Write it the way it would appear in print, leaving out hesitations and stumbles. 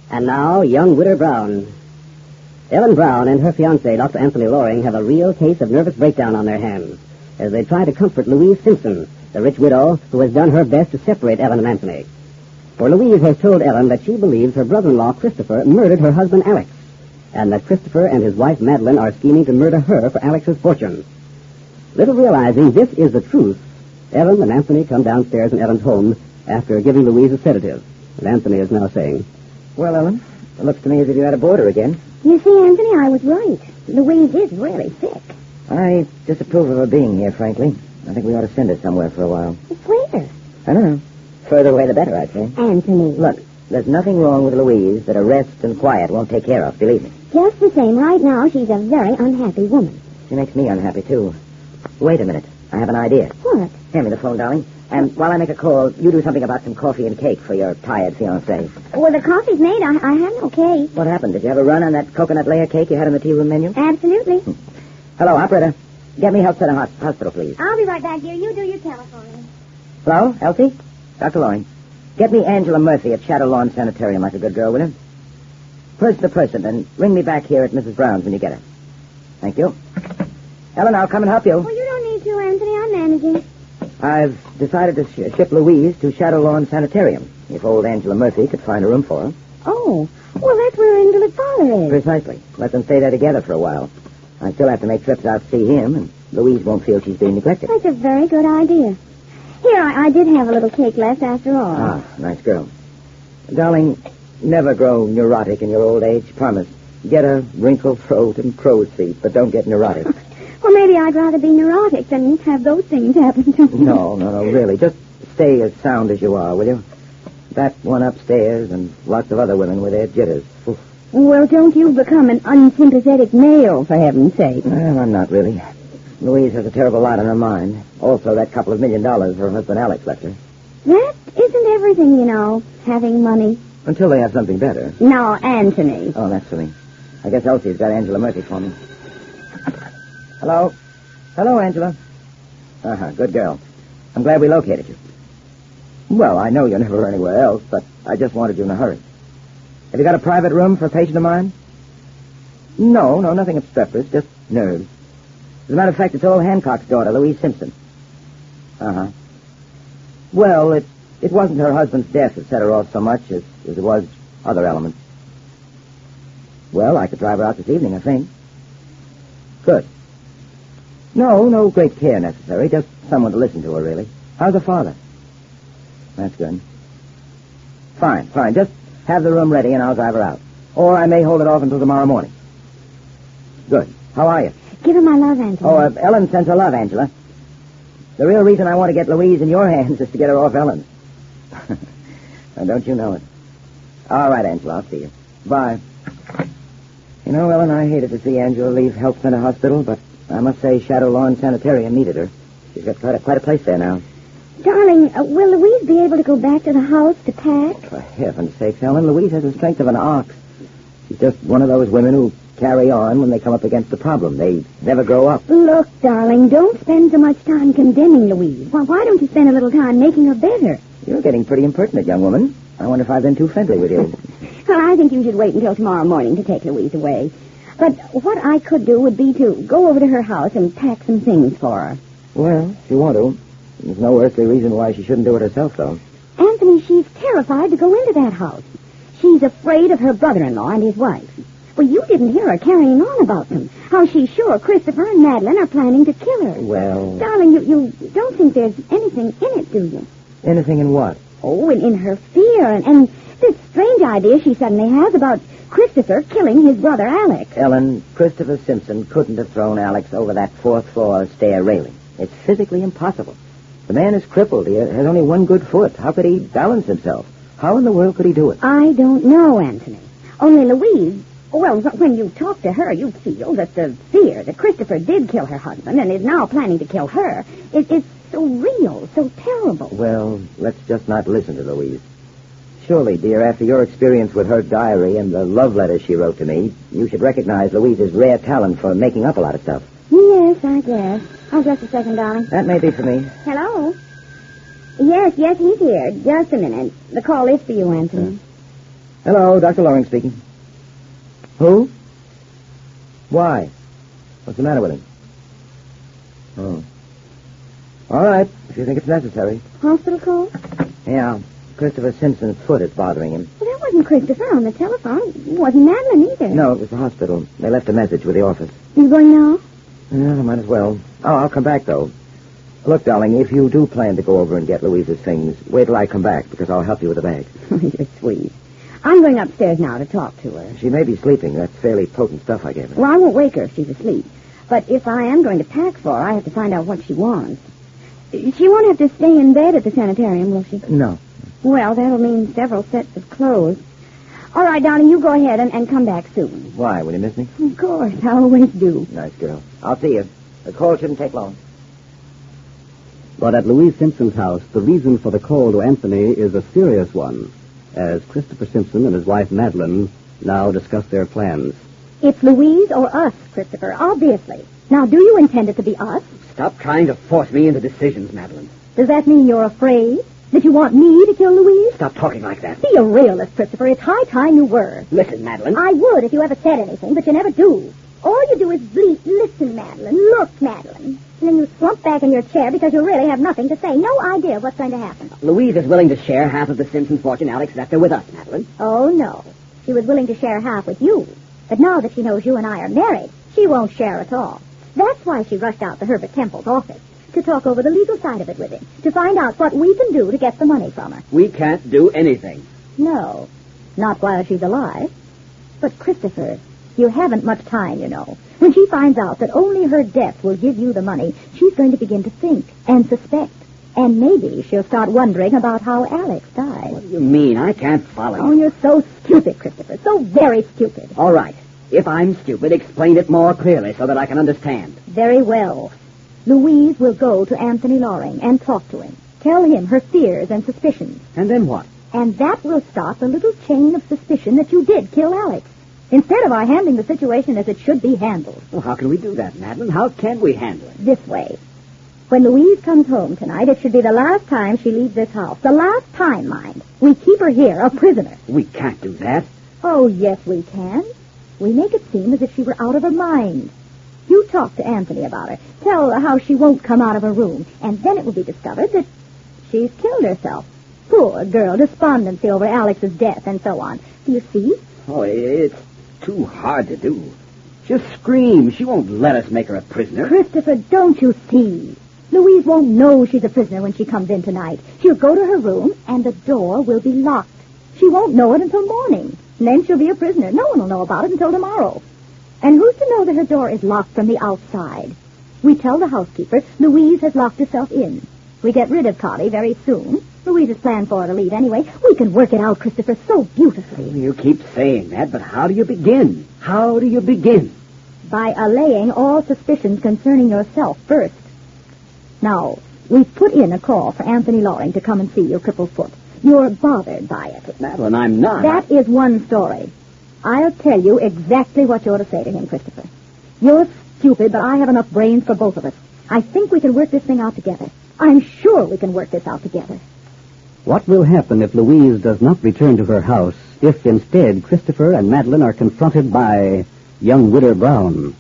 And now, young Widow Brown. Ellen Brown and her fiancé, Dr. Anthony Loring, have a real case of nervous breakdown on their hands as they try to comfort Louise Simpson, the rich widow who has done her best to separate Ellen and Anthony. For Louise has told Ellen that she believes her brother-in-law, Christopher, murdered her husband, Alex, and that Christopher and his wife, Madeline, are scheming to murder her for Alex's fortune. Little realizing this is the truth, Ellen and Anthony come downstairs in Ellen's home after giving Louise a sedative. And Anthony is now saying, "Well, Ellen, it looks to me as if you had a boarder again." You see, Anthony, I was right. Louise is really sick. I disapprove of her being here, frankly. I think we ought to send her somewhere for a while. Where? I don't know. Further away, the better, I'd say. Anthony. Look, there's nothing wrong with Louise that a rest and quiet won't take care of, believe me. Just the same, right now, she's a very unhappy woman. She makes me unhappy, too. Wait a minute. I have an idea. What? Hand me the phone, darling. And while I make a call, you do something about some coffee and cake for your tired fiancé. Well, the coffee's made. I have no cake. What happened? Did you have a run on that coconut layer cake you had on the tea room menu? Absolutely. Hello, operator. Get me help to the hospital, please. I'll be right back, dear. You do your telephoning. Hello, Elsie? Dr. Loring. Get me Angela Murphy at Shadow Lawn Sanitarium like a good girl, will you? Person to person, and ring me back here at Mrs. Brown's when you get her. Thank you. Ellen, I'll come and help you. Well, you don't need to, Anthony. I'm managing. I've decided to ship Louise to Shadow Lawn Sanitarium, if old Angela Murphy could find a room for her. Oh, well, that's where her invalid father is. Precisely. Let them stay there together for a while. I still have to make trips out to see him, and Louise won't feel she's being neglected. That's a very good idea. Here, I did have a little cake left after all. Ah, nice girl. Darling, never grow neurotic in your old age, promise. Get a wrinkled throat and crow's feet, but don't get neurotic. Well, maybe I'd rather be neurotic than have those things happen to me. No, really. Just stay as sound as you are, will you? That one upstairs and lots of other women with their jitters. Oof. Well, don't you become an unsympathetic male, for heaven's sake. Well, I'm not really. Louise has a terrible lot on her mind. Also, that couple of $1 million her husband Alex left her. That isn't everything, you know, having money. Until they have something better. Now, Anthony. Oh, that's silly. I guess Elsie's got Angela Murphy for me. Hello? Hello, Angela. Uh-huh, good girl. I'm glad we located you. Well, I know you're never anywhere else, but I just wanted you in a hurry. Have you got a private room for a patient of mine? No, nothing obstreperous, just nerves. As a matter of fact, it's old Hancock's daughter, Louise Simpson. Uh-huh. Well, it wasn't her husband's death that set her off so much as it was other elements. Well, I could drive her out this evening, I think. Good. No great care necessary, just someone to listen to her, really. How's her father? That's good. Fine. Just have the room ready and I'll drive her out. Or I may hold it off until tomorrow morning. Good. How are you? Give her my love, Anthony. Oh, Ellen sends her love, Angela. The real reason I want to get Louise in your hands is to get her off Ellen's. Now, don't you know it? All right, Angela, I'll see you. Bye. You know, Ellen, I hated to see Angela leave Health Center Hospital, but I must say Shadow Lawn Sanitarium needed her. She's got quite a place there now. Darling, will Louise be able to go back to the house to pack? For heaven's sakes, Ellen, Louise has the strength of an ox. She's just one of those women who carry on when they come up against a problem. They never grow up. Look, darling, don't spend so much time condemning Louise. Why don't you spend a little time making her better? You're getting pretty impertinent, young woman. I wonder if I've been too friendly with you. Well, I think you should wait until tomorrow morning to take Louise away. But what I could do would be to go over to her house and pack some things for her. Well, if you want to. There's no earthly reason why she shouldn't do it herself, though. Anthony, she's terrified to go into that house. She's afraid of her brother-in-law and his wife. Well, you didn't hear her carrying on about them. How she's sure Christopher and Madeline are planning to kill her. Well... Darling, you don't think there's anything in it, do you? Anything in what? Oh, in her fear and this strange idea she suddenly has about Christopher killing his brother Alex. Ellen, Christopher Simpson couldn't have thrown Alex over that fourth-floor stair railing. It's physically impossible. The man is crippled. He has only one good foot. How could he balance himself? How in the world could he do it? I don't know, Anthony. Only Louise... Well, when you talk to her, you feel that the fear that Christopher did kill her husband and is now planning to kill her is so real, so terrible. Well, let's just not listen to Louise. Surely, dear, after your experience with her diary and the love letters she wrote to me, you should recognize Louise's rare talent for making up a lot of stuff. Yes, I guess. Oh, just a second, darling. That may be for me. Hello, Dr. Loring speaking. Who? Why? What's the matter with him? Oh. All right, if you think it's necessary. Hospital call? Yeah, Christopher Simpson's foot is bothering him. Well, that wasn't Christopher on the telephone. It wasn't Madeline either. No, it was the hospital. They left a message with the office. You going now? Yeah, I might as well. Oh, I'll come back, though. Look, darling, if you do plan to go over and get Louise's things, wait till I come back, because I'll help you with the bag. You're sweet. I'm going upstairs now to talk to her. She may be sleeping. That's fairly potent stuff I gave her. Well, I won't wake her if she's asleep. But if I am going to pack for her, I have to find out what she wants. She won't have to stay in bed at the sanitarium, will she? No. Well, that'll mean several sets of clothes. All right, darling, you go ahead and come back soon. Why? Will you miss me? Of course, I always do. Nice girl. I'll see you. The call shouldn't take long. But at Louise Simpson's house, the reason for the call to Anthony is a serious one, as Christopher Simpson and his wife Madeline now discuss their plans. It's Louise or us, Christopher, obviously. Now, do you intend it to be us? Stop trying to force me into decisions, Madeline. Does that mean you're afraid? That you want me to kill Louise? Stop talking like that. Be a realist, Christopher. It's high time you were. Listen, Madeline. I would if you ever said anything, but you never do. All you do is bleat, listen, Madeline, look, Madeline. And then you slump back in your chair because you really have nothing to say. No idea what's going to happen. Louise is willing to share half of the Simpson fortune, Alex, after with us, Madeline. Oh, no. She was willing to share half with you. But now that she knows you and I are married, she won't share at all. That's why she rushed out to Herbert Temple's office, to talk over the legal side of it with him, to find out what we can do to get the money from her. We can't do anything. No, not while she's alive. But, Christopher, you haven't much time, you know. When she finds out that only her death will give you the money, she's going to begin to think and suspect. And maybe she'll start wondering about how Alex died. What do you mean? I can't follow Oh, you. you're so stupid, Christopher. So very stupid. All right. If I'm stupid, explain it more clearly so that I can understand. Very well. Louise will go to Anthony Loring and talk to him. Tell him her fears and suspicions. And then what? And that will start the little chain of suspicion that you did kill Alex. Instead of our handling the situation as it should be handled. Well, how can we do that, Madeline? How can we handle it? This way. When Louise comes home tonight, it should be the last time she leaves this house. The last time, mind. We keep her here, a prisoner. We can't do that. Oh, yes, we can. We make it seem as if she were out of her mind. You talk to Anthony about her. Tell her how she won't come out of her room. And then it will be discovered that she's killed herself. Poor girl, despondency over Alex's death and so on. Do you see? Oh, it's too hard to do. She'll scream. She won't let us make her a prisoner. Christopher, don't you see? Louise won't know she's a prisoner when she comes in tonight. She'll go to her room, and the door will be locked. She won't know it until morning. And then she'll be a prisoner. No one will know about it until tomorrow. And who's to know that her door is locked from the outside? We tell the housekeeper Louise has locked herself in. We get rid of Connie very soon. Louise has planned for her to leave anyway. We can work it out, Christopher, so beautifully. You keep saying that, but how do you begin? How do you begin? By allaying all suspicions concerning yourself first. Now, we've put in a call for Anthony Loring to come and see your crippled foot. You're bothered by it. But, Madeline, I'm not. That is one story. I'll tell you exactly what you're to say to him, Christopher. You're stupid, but I have enough brains for both of us. I think we can work this thing out together. I'm sure we can work this out together. What will happen if Louise does not return to her house, if instead Christopher and Madeline are confronted by young Widder Brown?